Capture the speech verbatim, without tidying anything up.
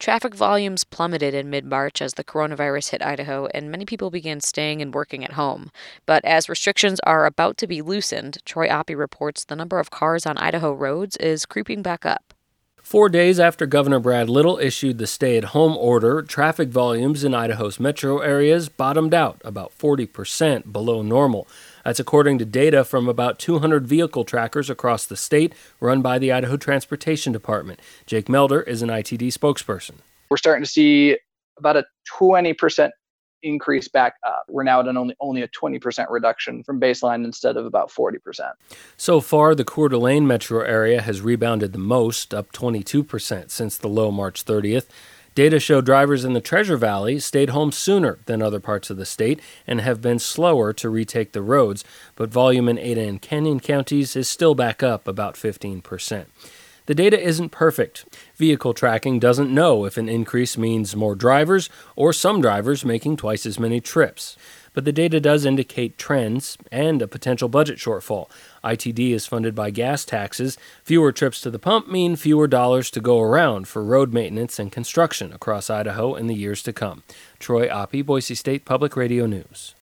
Traffic volumes plummeted in mid-March as the coronavirus hit Idaho and many people began staying and working at home. But as restrictions are about to be loosened, Troy Oppie reports the number of cars on Idaho roads is creeping back up. Four days after Governor Brad Little issued the stay-at-home order, traffic volumes in Idaho's metro areas bottomed out about forty percent below normal. That's according to data from about two hundred vehicle trackers across the state run by the Idaho Transportation Department. Jake Melder is an I T D spokesperson. We're starting to see about a twenty percent increase back up. We're now at an only, only a twenty percent reduction from baseline instead of about forty percent. So far, the Coeur d'Alene metro area has rebounded the most, up twenty-two percent since the low March thirtieth. Data show drivers in the Treasure Valley stayed home sooner than other parts of the state and have been slower to retake the roads, but volume in Ada and Canyon counties is still back up about fifteen percent. The data isn't perfect. Vehicle tracking doesn't know if an increase means more drivers or some drivers making twice as many trips. But the data does indicate trends and a potential budget shortfall. I T D is funded by gas taxes. Fewer trips to the pump mean fewer dollars to go around for road maintenance and construction across Idaho in the years to come. Troy Oppie, Boise State Public Radio News.